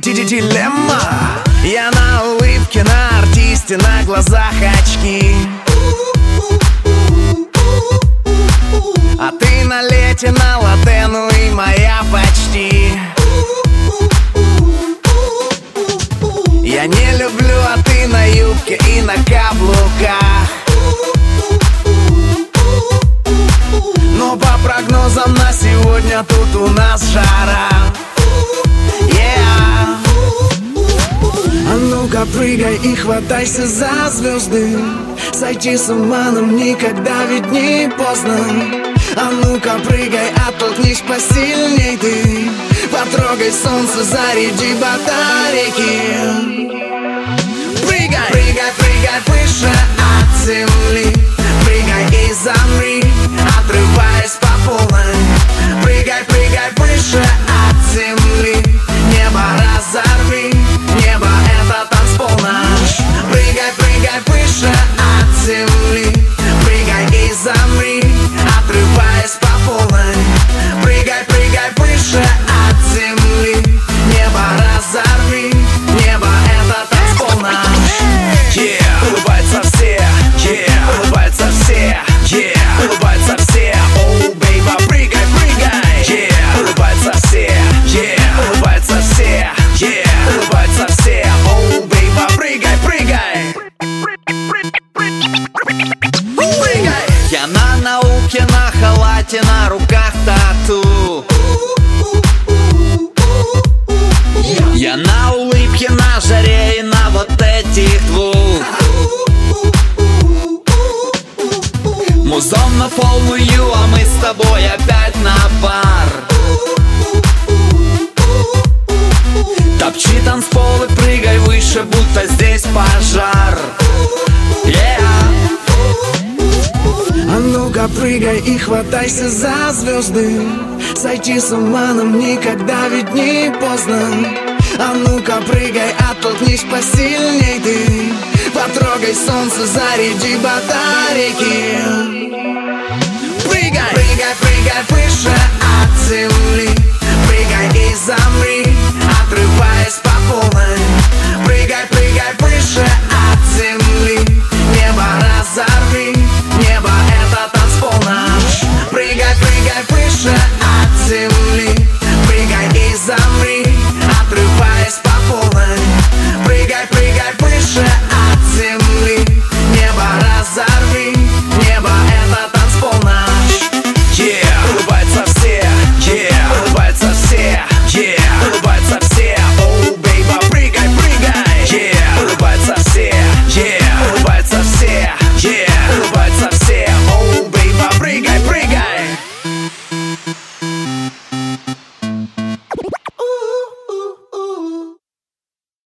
Дилемма. Я на улыбке, на артисте, на глазах очки, а ты на лете, на латте, ну и моя почти. Я не люблю, а ты на юбке и на каблуках, но по прогнозам на сегодня тут у нас жара. А ну-ка прыгай и хватайся за звезды, сойти с ума нам никогда ведь не поздно. А ну-ка прыгай, оттолкнись посильней ты, потрогай солнце, заряди батарейки. Прыгай, прыгай, прыгай выше от земли, прыгай и замри, отрываясь по полной. Прыгай, прыгай выше от земли, небо разорви, небо это танцпол наш. Прыгай, прыгай выше от земли, прыгай и замри, отрываясь по полной. Прыгай, прыгай выше от земли, небо разорви, небо это танцпол наш. Улыбаются все, улыбаются все, улыбаются все. Оу, бейба, прыгай, прыгай. Улыбаются все, улыбаются все, улыбаются все. Оу, бейба, прыгай, прыгай. Прыгай. Я на науке, на халате, на руках тату. Я на улыбке, на жаре и на вот этих двух. Музон на полную, а мы с тобой опять на пар. Топчи танцпол и прыгай выше, будто здесь пожар. А ну-ка прыгай и хватайся за звезды, сойти с ума нам никогда ведь не поздно. А ну-ка прыгай, оттолкнись посильней ты, потрогай солнце, заряди батарейки.